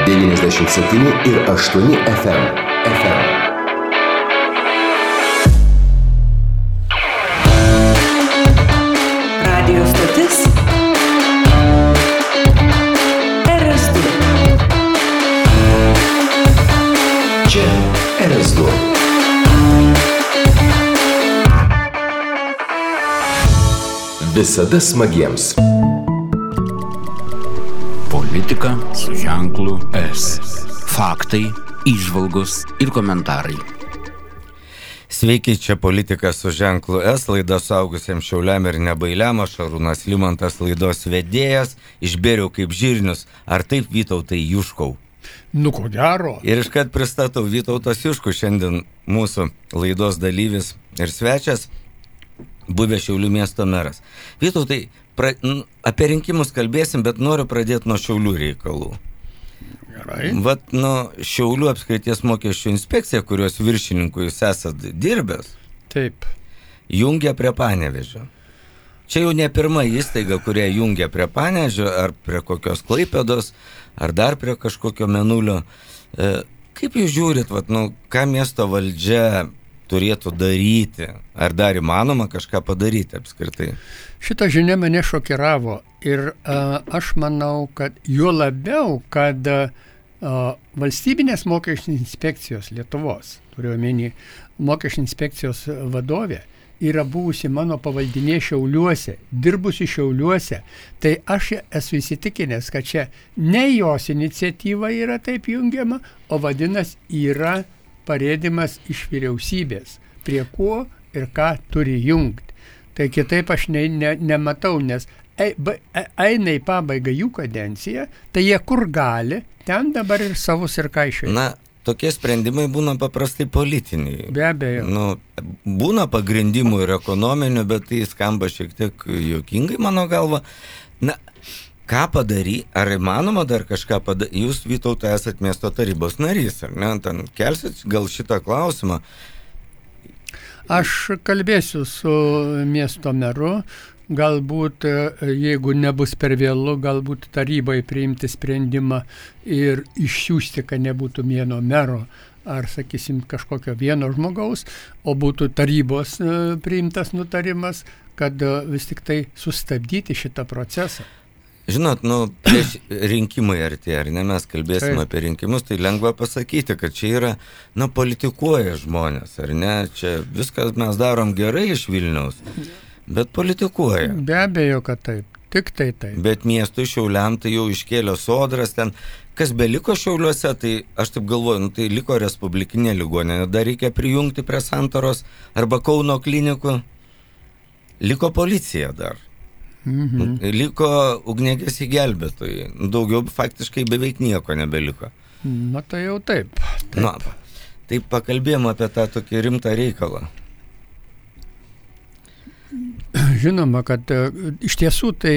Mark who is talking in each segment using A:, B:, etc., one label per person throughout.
A: 97,8 FM.
B: Radio stotis RS2.
A: Čia RS2. Visada smagiems.
C: Politika su ženklu S. Faktai, įžvalgos ir komentarai.
D: Sveiki, čia Politika su ženklu S, laida suaugusiems šiauliam ir nebailiam, aš Šarūnas Limantas, laidos vedėjas, išbėriau kaip žirnius, ar taip Vytautai Juškau?
E: Nu, ko gero.
D: Ir iškart pristatau Vytautas Juškus, šiandien mūsų laidos dalyvis ir svečias, buvęs Šiaulių miesto meras. Vytautai, apie rinkimus kalbėsim, bet noriu pradėti nuo Šiaulių reikalų.
E: Gerai.
D: Vat nuo Šiaulių apskrities mokesčių inspekcija, kurios viršininkų jūs esat dirbęs,
E: Taip.
D: jungia prie Panevėžio. Čia jau ne pirma įstaiga, kurie jungia prie Panevėžio, ar prie kokios Klaipėdos, ar dar prie kažkokio Mėnulio. Kaip jūs žiūrit, ką miesto valdžia turėtų daryti? Ar dar įmanoma kažką padaryti apskritai?
E: Šita žinia mane šokiravo ir aš manau, kad juo labiau, kad valstybinės mokesčių inspekcijos Lietuvos, turiu omeny, mokesčių inspekcijos vadovė, yra buvusi mano pavaldinė Šiauliuose, dirbusi Šiauliuose, tai aš esu įsitikinęs, kad čia ne jos iniciatyva yra taip jungiama, o vadinasi yra parėdimas iš vyriausybės, prie ko ir ką turi jungti. Tai kitaip aš nematau, nes eina į pabaigą jų kadenciją, tai jie kur gali, ten dabar ir savus ir kaišioja.
D: Na, tokie sprendimai būna paprastai politiniai.
E: Be abejo.
D: Būna pagrindimų ir ekonominių, bet tai skamba šiek tiek juokingai, mano galva. Na, ką padaryti? Ar įmanoma dar kažką padaryti? Jūs, Vytautai, esat miesto tarybos narys, ar ne? Ten kelsit gal šitą klausimą?
E: Aš kalbėsiu su miesto meru, galbūt, jeigu nebus per vėlu, galbūt tarybai priimti sprendimą ir išsiųsti, kad nebūtų vieno mero, ar, sakysim, kažkokio vieno žmogaus, o būtų tarybos priimtas nutarimas, kad vis tik tai sustabdyti šitą procesą.
D: Žinot, prieš rinkimai artėja, ar ne, mes kalbėsime apie rinkimus, tai lengva pasakyti, kad čia yra, politikuoja žmonės, ar ne, čia viskas mes darom gerai iš Vilniaus, bet politikuoja.
E: Be abejo, kad taip, tik tai taip.
D: Bet miestui Šiauliam tai jau iškėlė Sodras, ten, kas beliko Šiauliuose, tai aš taip galvoju, tai liko Respublikinė ligoninė, dar reikia prijungti prie Santaros arba Kauno klinikų, liko policija dar. Liko ugniagesiai gelbėtojai. Daugiau faktiškai beveik nieko nebeliko.
E: Na tai jau taip.
D: Taip pakalbėjom apie tą tokį rimtą reikalą.
E: Žinoma, kad iš tiesų tai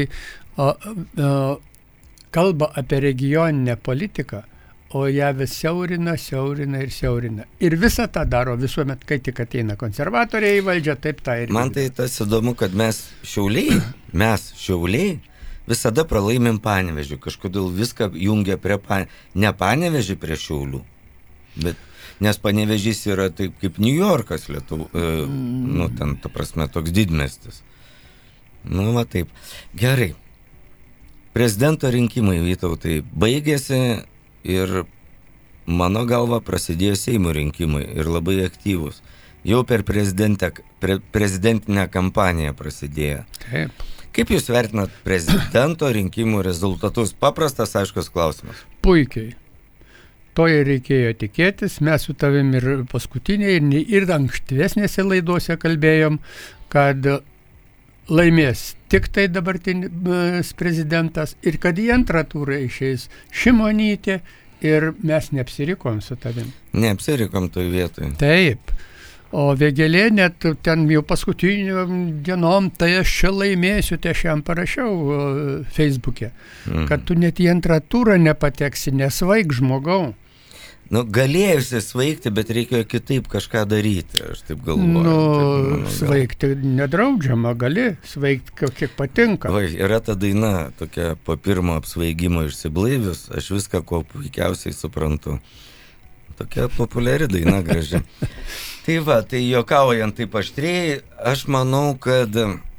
E: kalba apie regioninę politiką, o ją vis siaurina. Ir visą tą daro visuomet, kai tik ateina konservatoriai į valdžią, taip tą ir.
D: Man tai tas įdomu, kad mes Šiauliai visada pralaimim Panevėžiui. Kažkodėl viską jungia prie ne Panevėžiui prie Šiaulių. Nes Panevėžys yra taip kaip New Yorkas Lietuvų, ten, ta prasme, toks didmiestis. Taip. Gerai. Prezidento rinkimai, Vytautai, baigėsi. Ir mano galva prasidėjo Seimo rinkimai ir labai aktyvus. Jau per prezidentinę kampaniją prasidėjo.
E: Taip.
D: Kaip jūs vertinat prezidento rinkimų rezultatus? Paprastas, aiškus klausimas.
E: Puikiai. To ir reikėjo tikėtis. Mes su tavim ir paskutiniai, ir ankstesnėse laidose kalbėjom, kad laimės tik tai dabartinis prezidentas ir kad į antrą turą išeis Šimonytė ir mes neapsirikom su tavim.
D: Neapsirikom toj vietoj.
E: Taip. O Vėgėlė net ten jau paskutiniom dienom, tai aš čia laimėsiu, tai aš jam parašiau Facebook'e, kad tu net į antrą turą nepateksi, nesvaik žmogau.
D: galėjusi svaigti, bet reikėjo kitaip kažką daryti, aš taip galvoju.
E: Svaigti nedraudžiama, gali svaigti kiek patinka.
D: Yra ta daina tokia po pirmo apsvaigimo išsiblaivius, aš viską ko puikiausiai suprantu. Tokia populiari daina graži. Tai juokaujant taip aštriai, aš manau, kad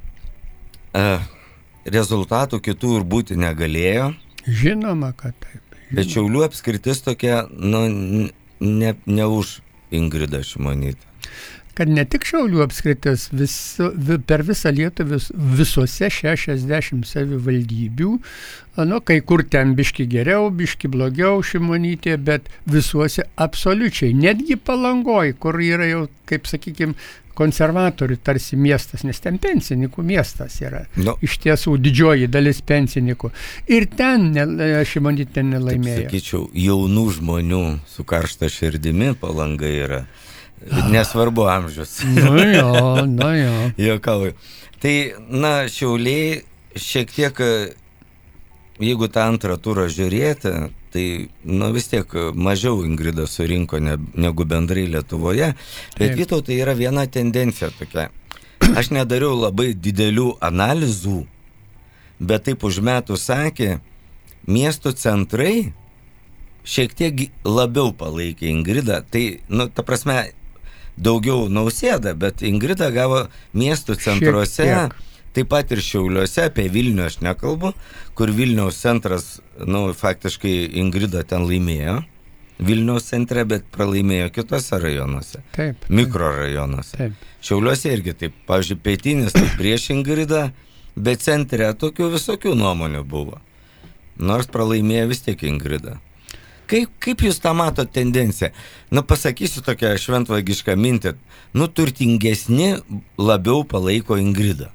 D: rezultatų kitų ir būti negalėjo.
E: Žinoma, kad taip.
D: Bet Šiaulių apskritis tokia, ne už Ingridą Šimonytę.
E: Kad ne tik Šiaulių apskritis, per visą Lietuvą visose 60 savivaldybių, kai kur ten biški geriau, biški blogiau Šimonytė, bet visuose absoliučiai, netgi Palangoj, kur yra jau, kaip sakykime, konservatorių tarsi miestas, nes ten pensininkų miestas yra. Iš tiesų didžioji dalis pensininkų. Ir ten Šimonytė nelaimėjo.
D: Taip sakyčiau, jaunų žmonių su karšta širdimi Palanga yra. Nesvarbu amžius.
E: Nu jo.
D: Juokauju. Tai, Šiauliai šiek tiek, jeigu tą antrą turą žiūrėti, tai, vis tiek mažiau Ingrida surinko negu bendrai Lietuvoje. Bet Vytautai yra viena tendencija tokia. Aš nedariau labai didelių analizų, bet taip už metų sakė, miestų centrai šiek tiek labiau palaikė Ingridą. Tai, ta prasme, daugiau Nausėda, bet Ingrida gavo miestų centruose, taip pat ir Šiauliuose, apie Vilnių aš nekalbu, kur Vilniaus centras, faktiškai Ingrida ten laimėjo, Vilniaus centre, bet pralaimėjo kitose rajonuose, mikrorajonuose. Taip. Šiauliuose irgi taip, pavyzdžiui, pietinis tai prieš Ingridą, bet centre tokių visokių nuomonių buvo. Nors pralaimėjo vis tiek Ingrida. Kaip jūs tą matot tendenciją? Pasakysiu tokią šventvagišką mintį. Turtingesni labiau palaiko Ingridą.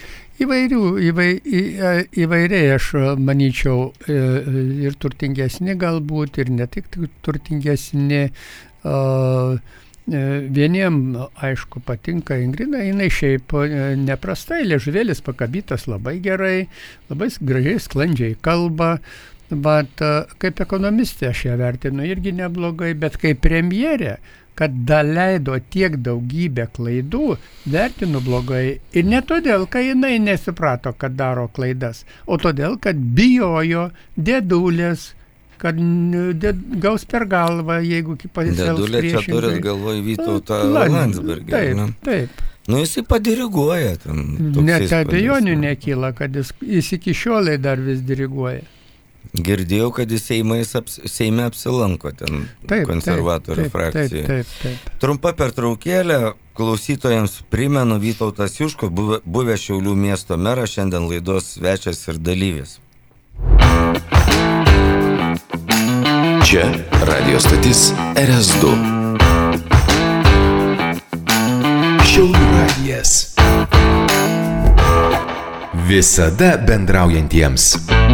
E: Įvairiai aš manyčiau, ir turtingesni galbūt, ir ne tik turtingesni. Vieniem, aišku, patinka Ingrida, jinai šiaip neprastai, liežuvėlis pakabytas labai gerai, labai gražiai, sklandžiai kalba. Bet kaip ekonomistė aš ją vertinu irgi neblogai, bet kaip premjerė, kad daleido tiek daugybę klaidų, vertinu blogai. Ir ne todėl, kad jinai nesuprato, kad daro klaidas, o todėl, kad bijojo dėdulės, kad gaus per galvą, jeigu pasielgs priešingai.
D: Dėdulė čia turit galvoj Vytautą Landsbergį.
E: Taip.
D: Jisai padiriguoja.
E: Net abejonių nekyla, kad jis iki šiolei dar vis diriguoja.
D: Girdėjau, kad jis Seime apsilanko ten konservatorių frakcijoje.
E: Taip.
D: Trumpa pertraukėlė. Klausytojams primenu, Vytautas Juško, buvęs Šiaulių miesto meras, šiandien laidos svečias ir dalyvis.
A: Čia radio stotis RS2. Šiaulių radijas. Visada bendraujantiems.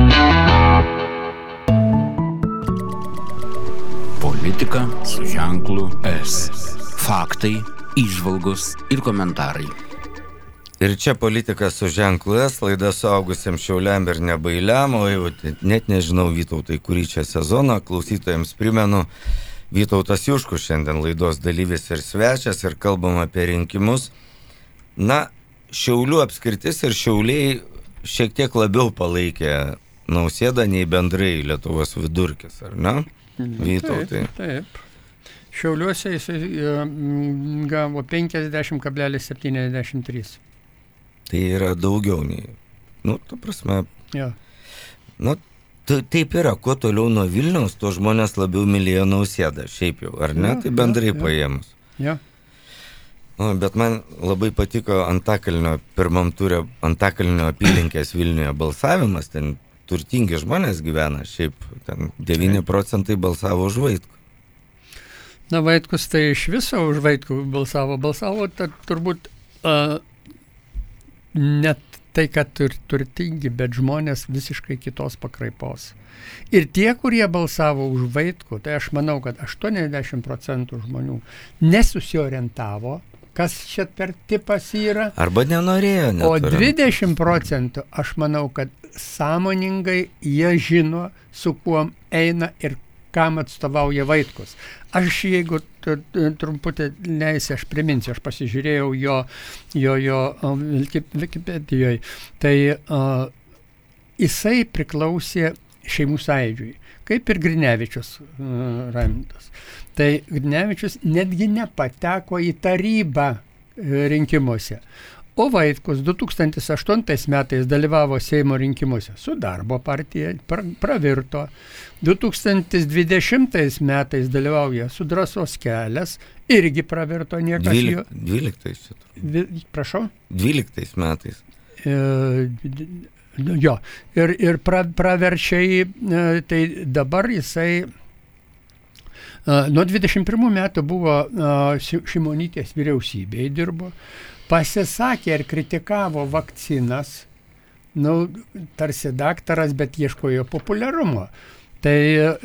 C: Politika su ženklu S. Faktai, įžvalgos ir komentarai.
D: Ir čia politika su ženklu S, laida suaugusiam Šiauliam ir nebailiam, o jau net nežinau, Vytautai, kurį čia sezoną. Klausytojams primenu, Vytautas Juškus šiandien laidos dalyvis ir svečias, ir kalbam apie rinkimus. Šiaulių apskritis ir Šiauliai šiek tiek labiau palaikė Nausėdą nei bendrai Lietuvos vidurkis, ar ne? Vytautai.
E: Taip. Šiauliuose jis gavo 50,73.
D: Tai yra daugiau nei. Ta prasme.
E: Ja.
D: Taip yra, kuo toliau nuo Vilniaus, tuo žmonės labiau mylėjo Nausėdą, šiaip jau, ar ne? Tai bendrai paėmus.
E: Ja.
D: Bet man labai patiko Antakalnio pirmam turė, Antakalnio apylinkės Vilniuje balsavimas, ten turtingi žmonės gyvena, šiaip ten 9 procentai balsavo už Vaitkų.
E: Vaitkus tai iš viso už Vaitkų balsavo, turbūt net tai, kad turtingi, bet žmonės visiškai kitos pakraipos. Ir tie, kurie balsavo už Vaitkų, tai aš manau, kad 80 procentų žmonių nesusiorientavo, kas čia per tipas yra.
D: Arba nenorėjo.
E: O 20 procentų, aš manau, kad sąmoningai jie žino, su kuom eina ir kam atstovauja Vaitkus. Aš, jeigu trumputį leisi, aš priminsiu, aš pasižiūrėjau jo Wikipedijoje, tai jisai priklausė Šeimų sąjūdžiui, kaip ir Grinevičius Raimundas. Tai Grinevičius netgi nepateko į tarybą rinkimuose. O Vaitkus 2008 metais dalyvavo Seimo rinkimuose su Darbo partija, pravirto. 2020 metais dalyvauja su Drąsos kelias, irgi pravirto niekas jo.
D: 12.
E: Prašau?
D: 12 metais.
E: Jo, ir praverčiai, tai dabar jisai nuo 21 metų buvo Šimonytės vyriausybėje dirbo, pasisakė ir kritikavo vakcinas, tarsi daktaras, bet ieškojo populiarumo. Tai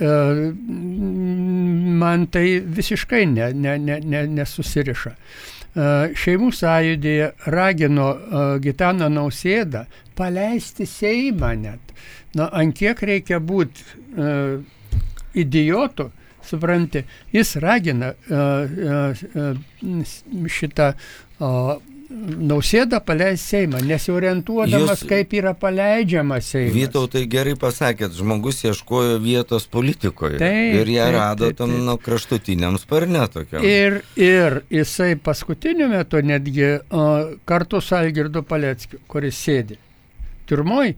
E: man tai visiškai nesusiriša. Šeimų sąjūdėje ragino Gitaną Nausėdą paleisti Seimą net. Ant kiek reikia būti idiotų, supranti, jis ragina šitą Nausėdą paleisti Seimą, nesiorientuodamas, kaip yra paleidžiamas Seimas.
D: Vytautai, gerai pasakėt, žmogus ieškojo vietos politikoje ir ją rado tam kraštutiniam sparne tokiam.
E: Ir jisai paskutiniu metu netgi kartu su Algirdu Paleckiu, kuris sėdi turmoj,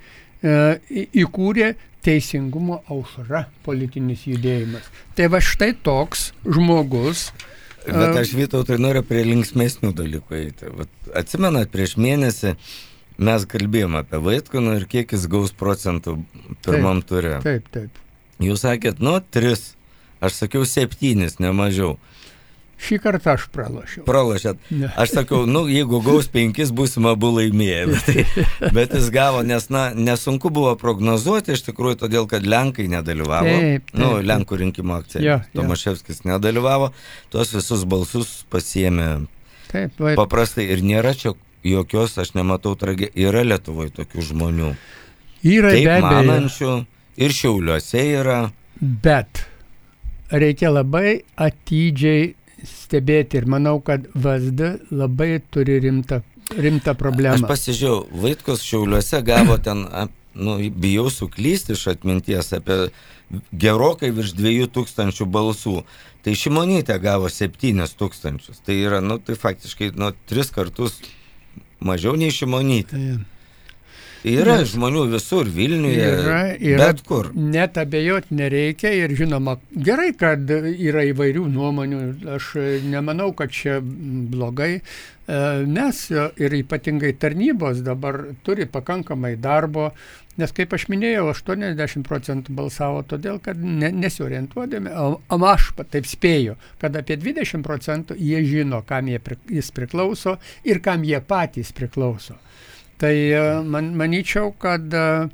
E: įkūrė Teisingumo aušra politinis judėjimas. Tai va štai toks žmogus.
D: Bet aš, Vytautai, noriu prie linksmesnių dalykų eiti. Atsimenat, prieš mėnesį mes kalbėjom apie Vaitkų ir kiek jis gaus procentų pirmam ture.
E: Taip.
D: Jūs sakėt, 3, aš sakiau 7, ne mažiau.
E: Šį kartą aš pralošiau.
D: Pralošėt. Aš sakiau, jeigu gaus 5, būsim abu laimėję. Bet jis gavo, nes nesunku buvo prognozuoti, iš tikrųjų, todėl, kad Lenkai nedalyvavo.
E: Taip.
D: Lenkų rinkimų akcija. Tomaševskis nedalyvavo. Tuos visus balsus pasiėmė paprastai. Ir nėra čia jokios, aš nematau yra Lietuvoje tokių žmonių.
E: Yra
D: taip
E: be abejo.
D: Manančių. Ir Šiauliuose yra.
E: Bet reikia labai atidžiai stebėti ir manau, kad VSD labai turi rimtą problemą.
D: Aš pasižiūrėjau, Vaitkus Šiauliuose gavo ten, bijau suklysti iš atminties, apie gerokai virš 2000 balsų. Tai Šimonytė gavo 7000. Tai yra, tai faktiškai 3 kartus mažiau nei Šimonytė. Yra žmonių visur, Vilniuje, bet kur.
E: Net abejoti nereikia ir žinoma, gerai, kad yra įvairių nuomonių. Aš nemanau, kad čia blogai. Mes ir ypatingai tarnybos dabar turi pakankamai darbo, nes, kaip aš minėjau, 80% balsavo todėl, kad nesiorientuodami, o aš taip spėju, kad apie 20% jie žino, kam jis priklauso ir kam jie patys priklauso. Tai manyčiau, kad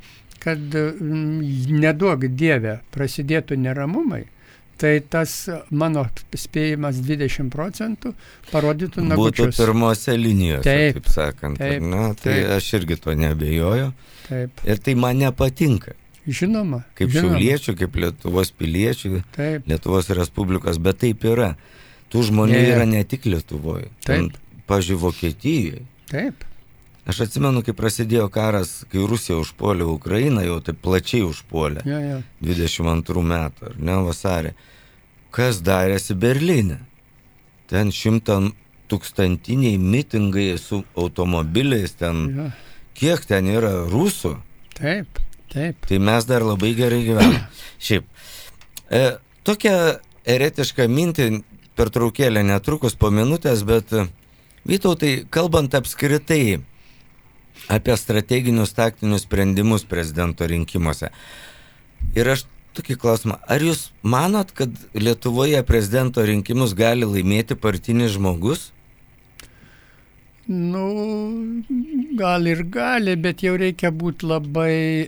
E: neduok Dieve prasidėtų neramumai, tai tas mano spėjimas 20% parodytų nagučius.
D: Būtų pirmose linijose, taip sakant. Tai aš irgi to neabejoju.
E: Taip.
D: Ir tai man nepatinka.
E: Žinoma.
D: Kaip šiauliečių, kaip Lietuvos piliečių, Lietuvos Respublikos, bet taip yra. Tų žmonių yra ne tik Lietuvoje. Pavyzdžiui, Vokietijoje.
E: Taip.
D: Aš atsimenu, kai prasidėjo karas, kai Rusija užpuolė Ukrainą, jau taip plačiai užpuolė, 22 metų, ar ne, vasarį. Kas darėsi Berlyne? Ten 100-tūkstantiniai mitingai su automobiliais, kiek ten yra rusų?
E: Taip.
D: Tai mes dar labai gerai gyvename. Šiaip, tokia eretiška mintį, pertraukėlė netrukus po minutės, bet Vytautai, kalbant apskritai apie strateginius taktinius sprendimus prezidento rinkimuose. Ir aš tokį klausimą, ar jūs manot, kad Lietuvoje prezidento rinkimus gali laimėti partinis žmogus?
E: Gal ir gali, bet jau reikia būti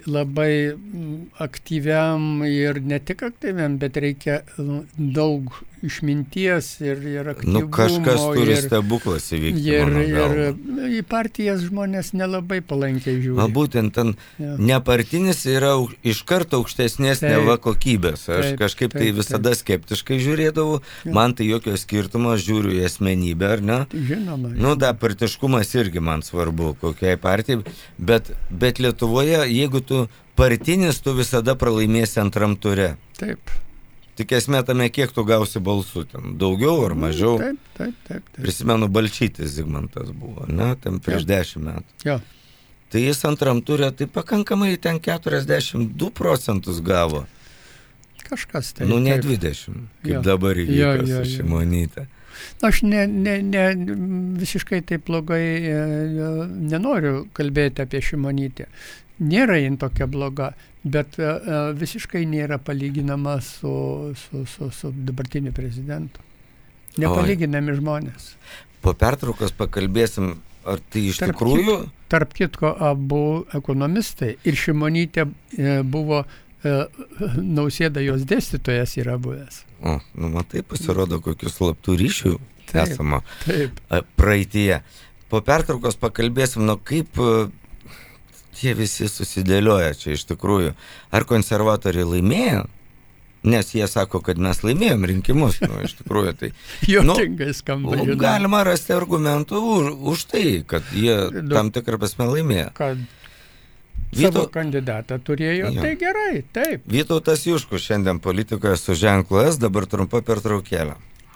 E: labai aktyviam ir ne tik aktyviam, bet reikia daug išminties ir aktyvumo.
D: Nu, kažkas turi stebuklas įvykti, mano galva.
E: Ir į partijas žmonės nelabai palankiai žiūri.
D: Būtent ten nepartinis yra iš karto aukštesnės neva kokybės. Aš kažkaip tai visada skeptiškai žiūrėdavau. Man tai jokio skirtumo, aš žiūriu į asmenybę, ar ne?
E: Žinoma.
D: Nu, partiškumas irgi man svarbu, kokiai partijai. Bet Lietuvoje, jeigu tu partinis, tu visada pralaimėsi antram ture.
E: Taip.
D: Tik esmė tame, kiek tu gausi balsų, ten daugiau ar mažiau.
E: Taip.
D: Prisimenu, Balčytis Zigmantas buvo, ne, ten prieš 10 metų.
E: Jo.
D: Tai jis antram turė, tai pakankamai ten 42% gavo.
E: Kažkas tai.
D: Nu, ne 20, kaip dabar įvyko su Šimonyte.
E: Aš visiškai taip blogai nenoriu kalbėti apie Šimonytę. Nėra jin tokia bloga, bet visiškai nėra palyginama su dabartiniu prezidentu. Nepalyginami žmonės.
D: Po pertraukos pakalbėsim, ar tai iš tikrųjų...
E: Tarp kitko, abu ekonomistai ir Šimonytė buvo Nausėda jos dėstytojas yra buvęs.
D: Nu, matai, pasirodo, kokius slaptų ryšių esama
E: Taip.
D: praeityje. Po pertraukos pakalbėsim, kaip tie visi susidėlioja čia iš tikrųjų. Ar konservatoriai laimėjo? Nes jie sako, kad mes laimėjom rinkimus. Iš tikrųjų, tai...
E: Juokingai skamba.
D: Galima rasti argumentų už tai, kad jie tam tikrą prasme laimėjo.
E: Kad savo kandidatą turėjo, tai gerai, taip.
D: Vytautas Juškus šiandien politikoje su ženklu S, dabar trumpa pertraukėlė.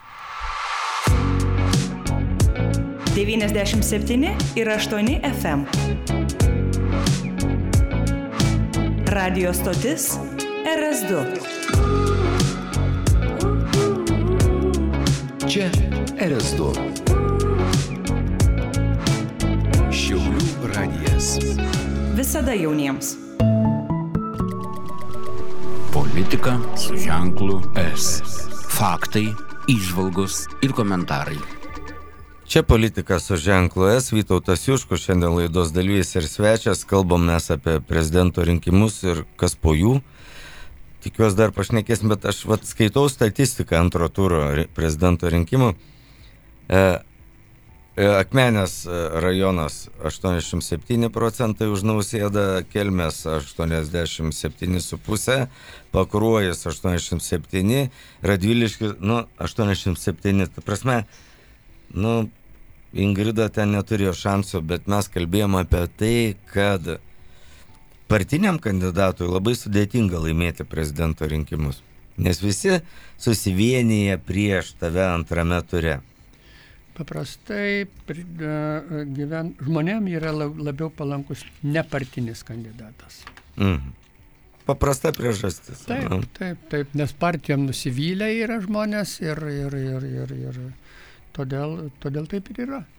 B: 97,8 FM. Radio stotis RS2.
A: Čia RS2. Šiaulių radijas.
B: Visada jauniems.
C: Politika su ženklu S. Faktai, įžvalgos ir komentarai.
D: Čia politika su ženklu S, Vytautas Juškus, šiandien laidos dalyvis ir svečias. Kalbam mes apie prezidento rinkimus ir kas po jų. Tikiuosi dar pašnekėsim, bet aš skaitau statistiką antro turo prezidento rinkimų. Akmenės rajonas 87% už Nausėdą, Kelmės 87,5%, Pakruojis 87%, Radviliškis 87%. Ta prasme, Ingrida ten neturėjo šansų, bet mes kalbėjom apie tai, kad partiniam kandidatui labai sudėtinga laimėti prezidento rinkimus, nes visi susivienyje prieš tave antrame ture.
E: Paprastai žmonėm yra labiau palankus nepartinis kandidatas.
D: Paprasta priežastis.
E: Taip, nes partijom nusivylę yra žmonės ir todėl taip ir yra.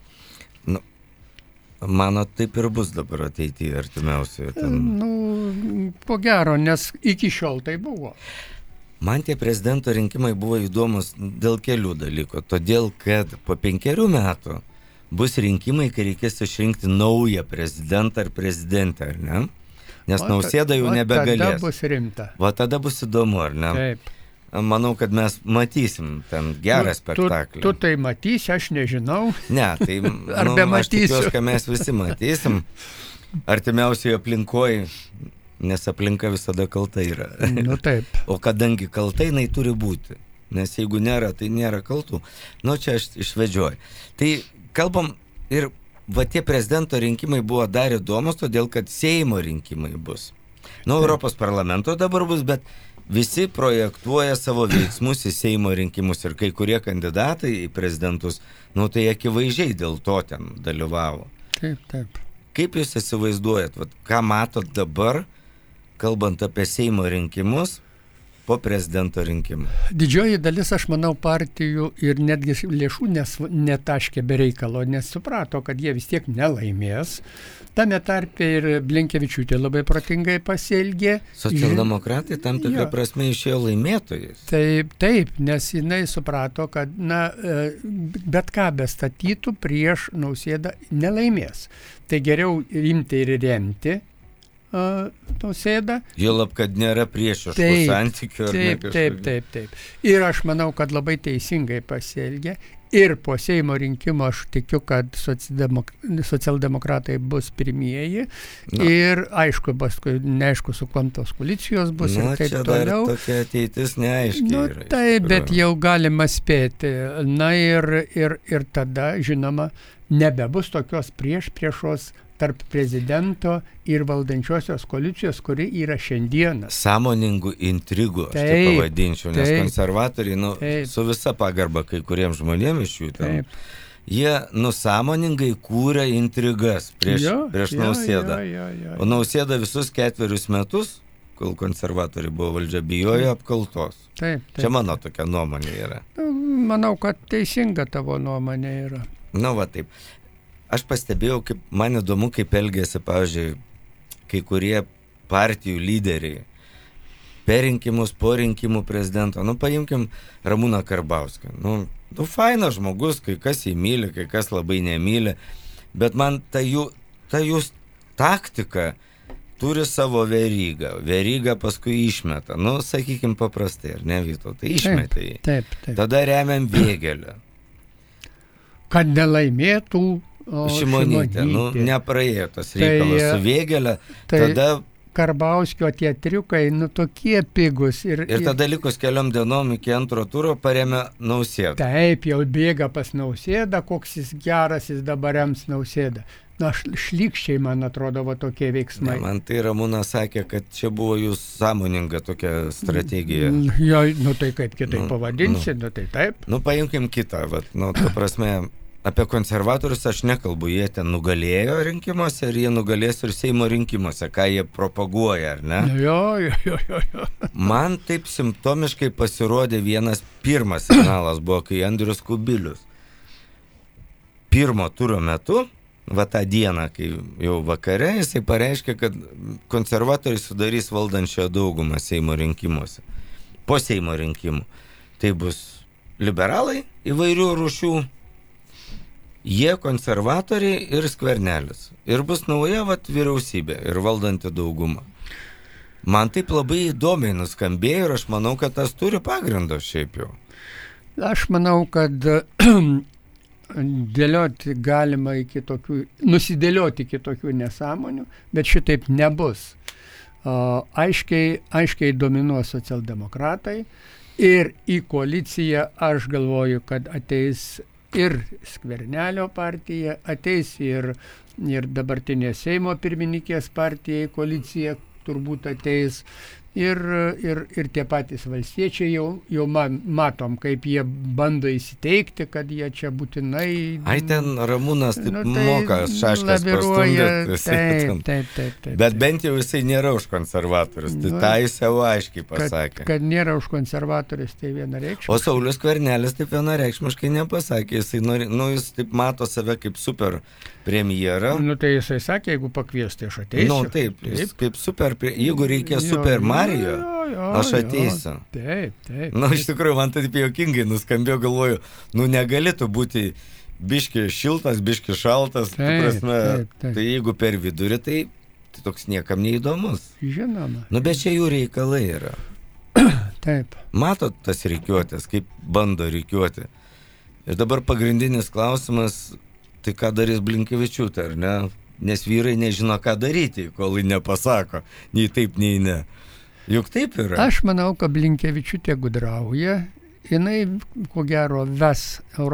D: Mano taip ir bus dabar ateityje artimiausioje.
E: Po gero, nes iki šiol tai buvo.
D: Man tie prezidento rinkimai buvo įdomus dėl kelių dalykų. Todėl, kad po 5 metų bus rinkimai, kai reikės išrinkti naują prezidentą ar prezidentę, ar ne? Nes Nausėda jau nebegalės.
E: Tada bus rimta.
D: Tada bus įdomu, ar ne?
E: Taip.
D: Manau, kad mes matysim ten gerą spektaklį.
E: Tu tai matysi, aš nežinau.
D: Ne, tai aš tikiuosi, kad mes visi matysim. Artimiausioje aplinkoje. Nes aplinka visada kalta yra.
E: Taip.
D: O kadangi kalta, jinai turi būti. Nes jeigu nėra, tai nėra kaltų. Čia aš išvedžioju. Tai kalbam ir tie prezidento rinkimai buvo dar įdomus, todėl kad Seimo rinkimai bus. Europos parlamento dabar bus, bet visi projektuoja savo veiksmus į Seimo rinkimus ir kai kurie kandidatai į prezidentus, tai akivaizdžiai dėl to ten dalyvavo.
E: Taip.
D: Kaip jūs įsivaizduojat, ką matot dabar, kalbant apie Seimo rinkimus po prezidento rinkimų?
E: Didžioji dalis, aš manau, partijų ir netgi lėšų netaškė be reikalo, nes suprato, kad jie vis tiek nelaimės. Tame tarpe ir Blinkevičiūtė labai protingai pasielgė.
D: Socialdemokratai tam tikrą prasme išėjo laimėtojais.
E: Taip, nes jinai suprato, kad bet ką bestatytų prieš Nausėdą nelaimės. Tai geriau imti ir remti Nausėdą.
D: Juolab, kad nėra priešiškų santykių.
E: Taip. Ir aš manau, kad labai teisingai pasielgė. Ir po Seimo rinkimo aš tikiu, kad socialdemokratai bus pirmieji. Ir aišku, paskui neaišku, su kuom tos koalicijos bus ir taip toliau.
D: Tokia ateitis neaiškiai.
E: Taip, bet jau galima spėti. Na ir tada, žinoma, nebebus tokios priešos tarp prezidento ir valdančiosios koalicijos, kuri yra šiandieną.
D: Sąmoningų intrigų, aš tai pavadinčiau, nes konservatoriai, su visa pagarba kai kuriems žmonėms iš jų, jie sąmoningai kūrė intrigas prieš Nausėdą. O Nausėda visus 4 metus, kol konservatoriai buvo valdžia, bijojo apkaltos. Čia mano tokia nuomonė yra.
E: Manau, kad teisinga tavo nuomonė yra.
D: Taip. Aš pastebėjau, man įdomu, kaip elgėsi, pavyzdžiui, kai kurie partijų lyderiai per rinkimus, po rinkimų prezidento. Paimkim Ramūną Karbauskį. Fainas žmogus, kai kas jį myli, kai kas labai nemyli, bet man ta jų taktika turi savo verygą. Verygą paskui išmeta. Sakykim paprastai, ar ne, Vytautai, išmetė jį.
E: Taip.
D: Tada remiam Vėgėlę.
E: Kad nelaimėtų
D: Šimonytė, nepraėjo tas reikalas su Vėgėle, tada
E: Karbauskio tie triukai, tokie pigus. Ir
D: tada likus keliom dienom iki antro turo paremė Nausėdą.
E: Taip, jau bėga pas Nausėdą, koks jis geras, jis dabar rems Nausėdą. Šlykščiai, man atrodo, tokie veiksmai.
D: Man tai Ramūnas sakė, kad čia buvo jūs sąmoninga tokia strategija.
E: Tai kaip kitaip pavadinsi, tai taip.
D: Paimkim kitą, ta prasme, apie konservatorius aš nekalbu, jie ten nugalėjo rinkimuose ir jie nugalės ir Seimo rinkimuose, ką jie propaguoja, ar ne?
E: Jo.
D: Man taip simptomiškai pasirodė pirmas signalas buvo, kai Andrius Kubilius pirmo turo metu, tą dieną, kai jau vakare, jisai pareiškė, kad konservatoriai sudarys valdančią daugumą Seimo rinkimuose. Po Seimo rinkimų. Tai bus liberalai įvairių rūšių, jie konservatoriai ir Skvernelis. Ir bus nauja vyriausybė ir valdanti dauguma. Man taip labai įdomiai nuskambėjo ir aš manau, kad tas turi pagrindo šiaip jau.
E: Aš manau, kad dėlioti galima nusidėlioti iki tokių nesąmonių, bet šitaip nebus. Aiškiai dominuos socialdemokratai ir į koaliciją aš galvoju, kad ateis ir Skvernelio partija, ateis ir dabartinė Seimo pirmininkės partija į koaliciją turbūt ateis. Ir tie patys valstiečiai jau matom, kaip jie bando įsiteikti, kad jie čia būtinai...
D: Ten Ramūnas moka šaškas pastumdyti.
E: Taip.
D: Bet bent jau jisai nėra už konservatorius. Tai jis jau aiškiai pasakė.
E: Kad nėra už konservatorius, tai vienareikšmiškai.
D: O Saulius Skvernelis taip vienareikšmiškai nepasakė. Jis taip mato save kaip super premjerą.
E: Tai jisai sakė, jeigu pakviesti, aš ateisiu.
D: Taip. Kaip super, jeigu reikia super Mario, aš ateisiu.
E: Taip.
D: Iš tikrųjų, man taip juokingai nuskambėjo, galvoju, negalėtų būti biški šiltas, biški šaltas. Tai jeigu per vidurį, tai toks niekam neįdomus.
E: Žinoma.
D: Bet čia jų reikalai yra.
E: Taip.
D: Matot tas rikiuotės, kaip bando rikiuoti. Ir dabar pagrindinis klausimas, tai ką darys Blinkevičiūtė, ar ne? Nes vyrai nežino, ką daryti, kol jį nepasako. Nei taip, nei ne. Juk taip yra.
E: Aš manau, kad Blinkevičiūtė gudrauja. Jinai, ko gero, ves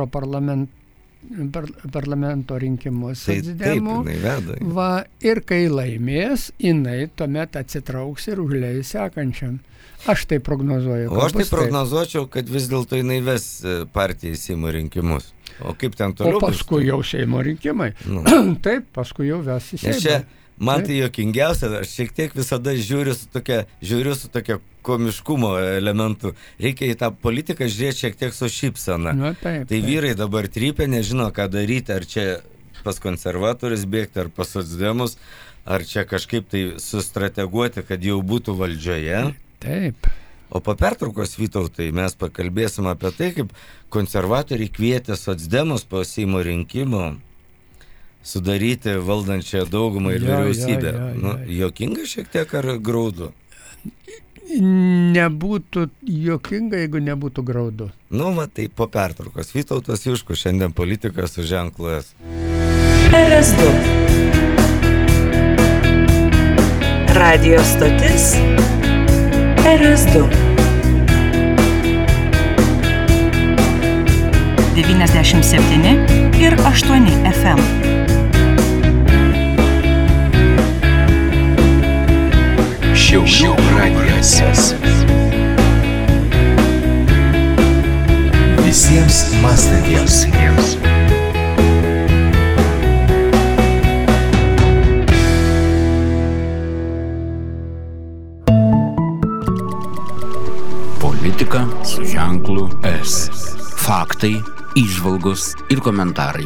E: parlamento rinkimus socdemų. Ir kai laimės, jinai tuomet atsitrauks ir užleis sekančiam. Aš tai prognozuoju.
D: O aš tai prognozuočiau, kad vis dėlto jinai ves partiją į Seimo rinkimus. O kaip ten toliau?
E: O paskui jau Seimo rinkimai. Taip, paskui jau ves į Seimą.
D: Nes čia man tai juokingiausia, aš šiek tiek visada žiūriu su tokia komiškumo elementų. Reikia į tą politiką žiūrėti šiek tiek su šypsena. Tai vyrai dabar trypia, nežino, ką daryti, ar čia pas konservatorius bėgti, ar pas socdemus, ar čia kažkaip tai sustrateguoti, kad jau būtų valdžioje.
E: Taip.
D: O po pertraukos, Vytautai, mes pakalbėsim apie tai, kaip konservatoriai kvietė socdemus po Seimo rinkimų sudaryti valdančią daugumą ir vyriausybę. Juokinga šiek tiek ar graudu?
E: Nebūtų juokinga, jeigu nebūtų graudu.
D: Tai po pertraukos. Vytautas Juškus, šiandien politikas su ženklu S.
B: RS2. Radio stotis RS2. 97 ir 8 FM.
A: Šiaulių radijas. Visiems mąstantiems.
C: Politika su ženklu S. Faktai, įžvalgos ir komentarai.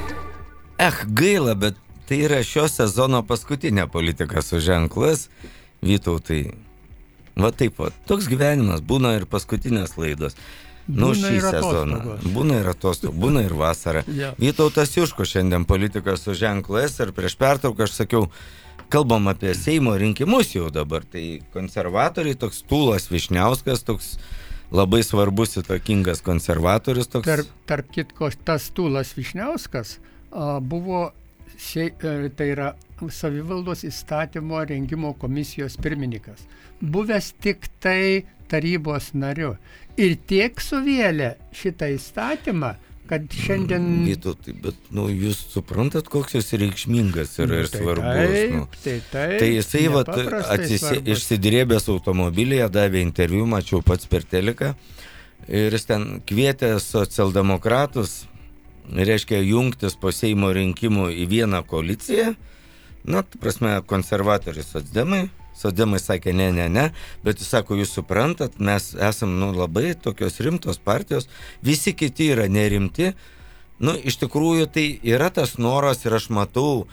D: Gaila, bet tai yra šio sezono paskutinė politika su ženklu S. Vytautai, taip, toks gyvenimas, būna ir paskutinės laidos. Šį sezoną. Būna ir atostogų, būna ir vasara. Vytautas Juškus, šiandien politikas su ženklu S, ir prieš pertrauką aš sakiau, kalbam apie Seimo rinkimus jau dabar. Tai konservatoriai, toks Tūlas Vyšniauskas, toks labai svarbus įtakingas konservatorius.
E: Tarp kitko, tas Tūlas Vyšniauskas buvo, tai yra savivaldos įstatymo rengimo komisijos pirmininkas, buvęs tik tai tarybos nariu. Ir tiek suvėlė šitą įstatymą, kad šiandien...
D: Vytautai, bet jūs suprantat, koks jis reikšmingas ir svarbus. Tai jisai išsidirbęs automobilyje, davė interviu, mačiau pats per teliką, ir jis ten kvietė socialdemokratus, reiškia, jungtis po Seimo rinkimų į vieną koaliciją. Konservatoriai socdemai sakė ne, bet jis sako, jūs suprantat, mes esam labai tokios rimtos partijos, visi kiti yra nerimti. Iš tikrųjų tai yra tas noras ir aš matau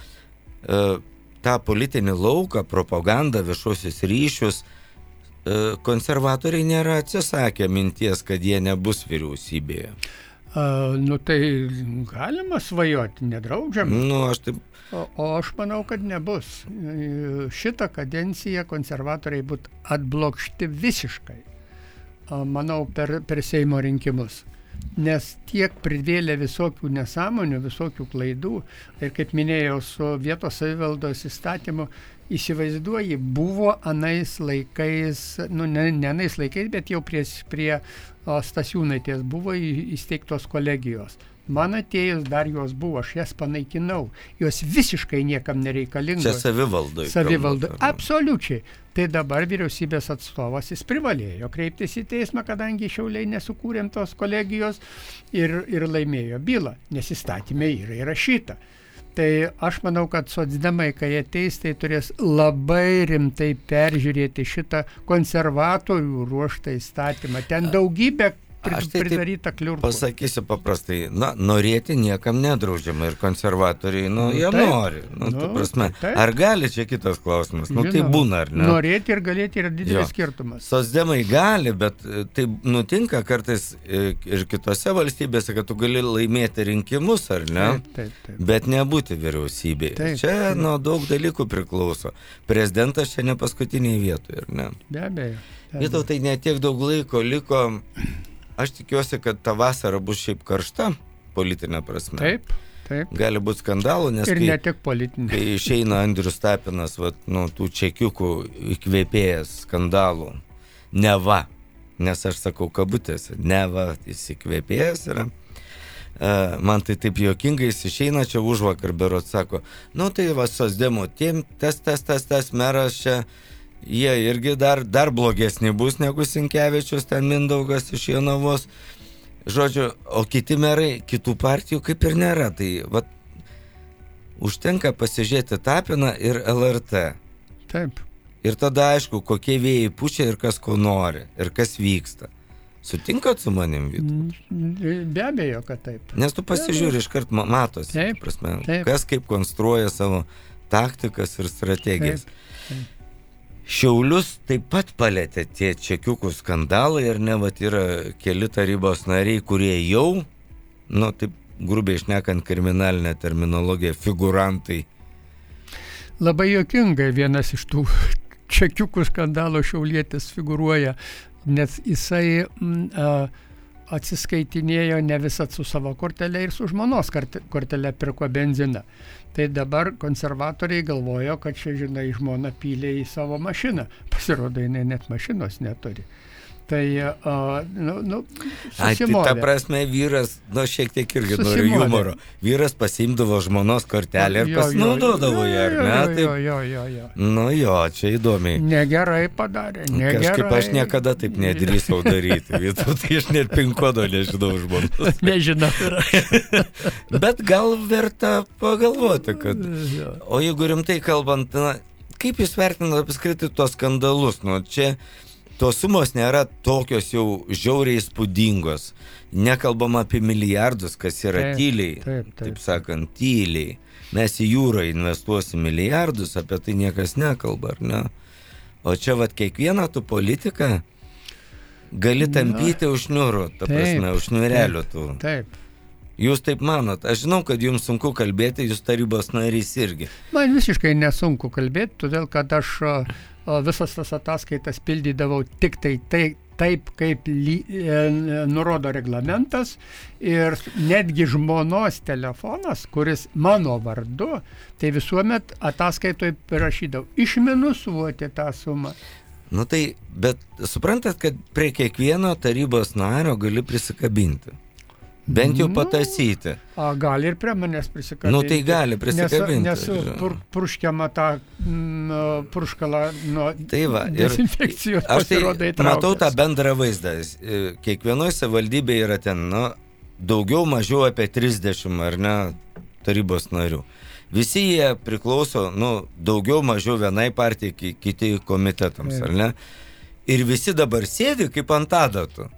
D: tą politinį lauką, propagandą, viešuosius ryšius. Konservatoriai nėra atsisakę minties, kad jie nebus vyriausybėje.
E: Tai galima svajoti, nedraudžiam.
D: Aš taip.
E: O aš manau, kad nebus. Šitą kadenciją konservatoriai būtų atblokšti visiškai, manau, per Seimo rinkimus. Nes tiek pridėlė visokių nesąmonių, visokių klaidų. Ir kaip minėjau, su vietos savivaldos įstatymu, įsivaizduoji, buvo anais laikais, ne anais laikais, bet jau prie Stasiūnaitės buvo įsteigtos kolegijos. Man atėjus dar jos buvo, aš jas panaikinau. Jos visiškai niekam nereikalingos.
D: Čia savivaldoj.
E: Absoliučiai. Tai dabar vyriausybės atstovas jis privalėjo kreiptis į teismą, kadangi Šiauliai nesukūrėm tos kolegijos ir laimėjo bylą, nes įstatymė yra įrašyta. Tai aš manau, kad socdemai, kai ateis, tai turės labai rimtai peržiūrėti šitą konservatorių ruoštą įstatymą. Ten daugybė pridaryta kliurkų.
D: Pasakysiu paprastai, norėti niekam nedraudžiama ir konservatoriai, jie nori. Ar gali, čia kitas klausimas. Tai būna, ar ne?
E: Norėti ir galėti yra didelis skirtumas.
D: Socdemai gali, bet tai nutinka kartais ir kitose valstybėse, kad tu gali laimėti rinkimus, ar ne?
E: Taip.
D: Bet nebūti vyriausybėje. Čia nuo daug dalykų priklauso. Prezidentas čia ne paskutiniai vietoje, ar ne?
E: Be abejo.
D: Vytautai, ne tiek daug laiko liko. Aš tikiuosi, kad ta vasara bus šiaip karšta, politinė prasme.
E: Taip.
D: Gali būti skandalų, nes
E: ir ne tik politinė.
D: Kai išeina Andrius Tapinas, tų čekiukų įkvėpėjęs skandalų, neva, nes aš sakau kabutėse, neva jis įkvėpėjęs yra. Man tai taip juokingai, jis išeina čia užvakar berods, sako, tai socdemų, tas meras čia, jie irgi dar blogesni bus negu Sinkevičius, ten Mindaugas iš Jonavos. Žodžiu, o kiti merai, kitų partijų kaip ir nėra. Tai užtenka pasižiūrėti Tapiną ir LRT.
E: Taip.
D: Ir tada aišku, kokie vėjai pučia ir kas ko nori, ir kas vyksta. Sutinkat su manim, Vytautai?
E: Be abejo, kad taip.
D: Nes tu pasižiūri, iškart matosi, kas kaip konstruoja savo taktikas ir strategijas. Taip. Šiaulius taip pat palėtė tie čekiukų skandalai, ir yra keli tarybos nariai, kurie jau, taip grubiai šnekant kriminalinę terminologiją, figurantai.
E: Labai juokingai vienas iš tų čekiukų skandalo šiaulietis figūruoja, nes jisai atsiskaitinėjo ne visat su savo kortelė ir su žmonos kortelė pirko benziną. Tai dabar konservatoriai galvojo, kad čia, žinai, žmona pylė į savo mašiną. Pasirodo, jinai net mašinos neturi. Tai,
D: tai ta prasme vyras, šiek tiek irgi nori humoro. Vyras pasiimdavo žmonos kortelę ir pasinaudodavo ją, ar ne? Jo, čia įdomiai.
E: Negerai padarė, negerai.
D: Kažkaip aš niekada taip nedrįsau daryti. Tai aš net PIN kodo nežinau žmonos.
E: Nežinau.
D: Bet gal verta pagalvoti, kad... O jeigu rimtai kalbant, kaip jūs vertinate apskritai tuos skandalus? Čia... Tos sumos nėra tokios jau žiauriai įspūdingos. Nekalbam apie milijardus, kas yra tyliai. Taip sakant, tyliai. Mes į jūrą investuosim milijardus, apie tai niekas nekalba, ar ne? O čia kiekvieną tu politiką gali tampyti už šniūrų, ta prasme, už šniūrelių tų.
E: Taip.
D: Jūs taip manot. Aš žinau, kad jums sunku kalbėti, jūs tarybos narys irgi.
E: Man visiškai nesunku kalbėti, todėl kad aš visas tas ataskaitas pildydavau tik taip, kaip nurodo reglamentas, ir netgi žmonos telefonas, kuris mano vardu, tai visuomet ataskaitoje parašydavau išminusuoti tą sumą.
D: Tai, bet suprantat, kad prie kiekvieno tarybos nario gali prisikabinti. Bent jau patasyti.
E: Gali ir prie manęs prisikabinti.
D: Tai gali prisikabinti.
E: Nes purškiama tą purškalą nuo dezinfekcijos pasirodo įtraukęs.
D: Matau tą bendrą vaizdą. Kiekvienoje savivaldybėje yra ten, daugiau mažiau apie 30, ar ne, tarybos narių. Visi jie priklauso, daugiau mažiau vienai partijai, kiti komitetams, ar ne? Ir visi dabar sėdi kaip ant adatų.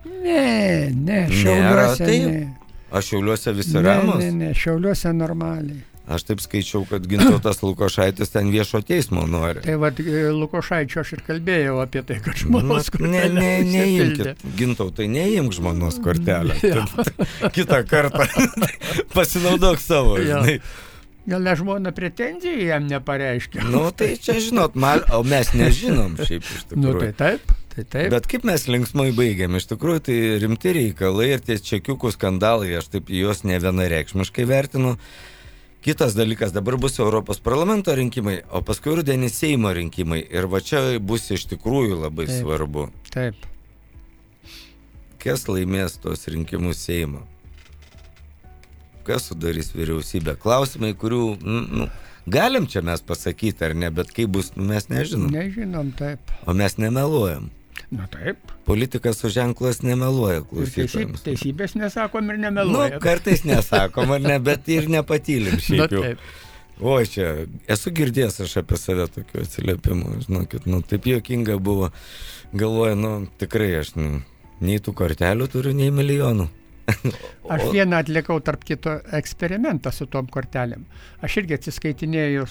E: Ne, Šiauliuose ne.
D: Aš Šiauliuose visi ramus?
E: Ne, Šiauliuose normaliai.
D: Aš taip skaičiau, kad Gintautas Lukošaitis ten viešo teismo nori.
E: Tai Lukošaičio aš ir kalbėjau apie tai, kad žmonos kortelę
D: neimkit. Gintautai, neimk žmonos kortelę. Kitą kartą pasinaudok savo, žinai.
E: Gal ne žmona pretenzijų jam nepareiškia?
D: Tai čia žinot, o mes nežinom šiaip iš tikrųjų.
E: Tai taip.
D: Bet kaip mes linksmai baigiam, iš tikrųjų tai rimti reikalai ir tie čekiukų skandalai, aš taip juos ne vienareikšmiškai vertinu. Kitas dalykas, dabar bus Europos parlamento rinkimai, o paskui rudenį Seimo rinkimai. Ir čia bus iš tikrųjų labai svarbu.
E: Taip.
D: Kas laimės tos rinkimus Seimo? Kas sudarys vyriausybę? Klausimai, kurių galim čia mes pasakyti, ar ne, bet kaip bus, mes nežinom.
E: Nežinom, taip.
D: O mes nemeluojam.
E: Taip.
D: Politikas su ženklas nemeluoja klausytojams.
E: Teisybės nesakom ir nemeluojam.
D: Kartais nesakom, ar ne, bet ir nepatylim šiaip jau.
E: Taip.
D: O, čia, esu girdėjęs aš apie save tokių atsiliepimų, žinokit, taip juokinga buvo. Galvoju, tikrai aš nei tų kortelių turiu, nei milijonų.
E: Aš vieną atlikau tarp kito eksperimentą su tom kortelėm. Aš irgi atsiskaitinėjau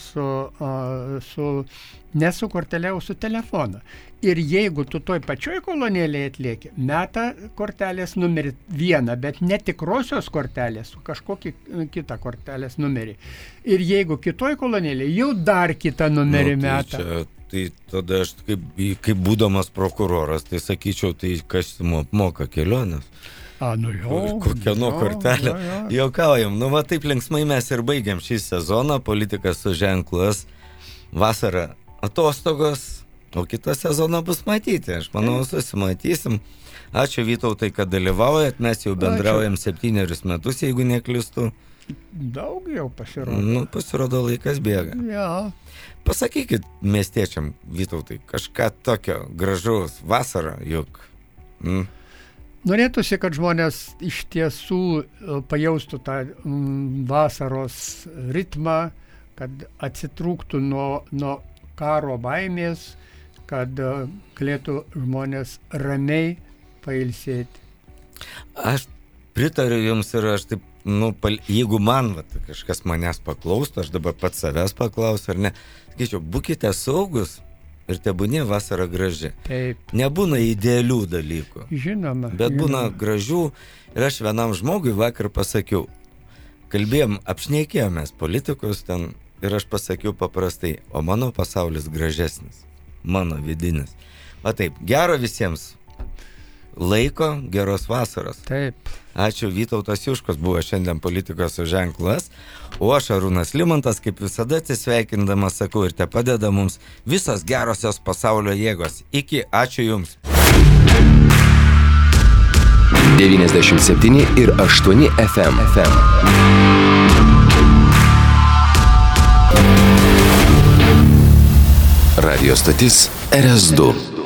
E: ne su kortelė, o su telefoną. Ir jeigu tu toj pačioj kolonėlėje atlieki, meta kortelės numerį vieną, bet ne tikrosios kortelės, su kažkokį kitą kortelės numerį. Ir jeigu kitoj kolonėlėje jau dar kitą numerį meta.
D: Tai tada aš kaip būdamas prokuroras, tai sakyčiau, tai kas moka kelionės. Kokia kortelė. Juokaujam. Taip linksmai mes ir baigiam šį sezoną. Politikas su ženklas. Vasara atostogos, o kitą sezoną bus matyti. Aš manau, susimatysim. Ačiū Vytautai, kad dalyvaujat. Mes jau bendraujam 7 metus, jeigu neklystu.
E: Daug jau pasirodo.
D: Pasirodo, laikas bėga. Pasakykit miestiečiam, Vytautai, kažką tokio gražaus. Vasara juk.
E: Norėtųsi, kad žmonės iš tiesų pajaustų tą vasaros ritmą, kad atsitrūktų nuo karo baimės, kad galėtų žmonės ramiai pailsėti.
D: Aš pritariu jums ir aš taip, jeigu man kažkas manęs paklaustų, aš dabar pats savęs paklausiu, ar ne, sakyčiau, būkite saugus. Ir tebūnė vasara graži.
E: Taip.
D: Nebūna idealių dalykų.
E: Žinoma.
D: Bet būna gražių. Ir aš vienam žmogui vakar pasakiau, kalbėjom, apšnekėjomės politikus ten ir aš pasakiau paprastai, o mano pasaulis gražesnis, mano vidinis. O taip, gero visiems laiko, geros vasaros.
E: Taip.
D: Ačiū, Vytautas Juškos buvo šiandien Politikos su ženklu S, o aš Arūnas Limantas, kaip visada atsisveikindamas sakau, ir te padeda mums visos gerosios pasaulio jėgos. Iki, ačiū Jums.
A: 97,8 FM. Radio stotis RS2.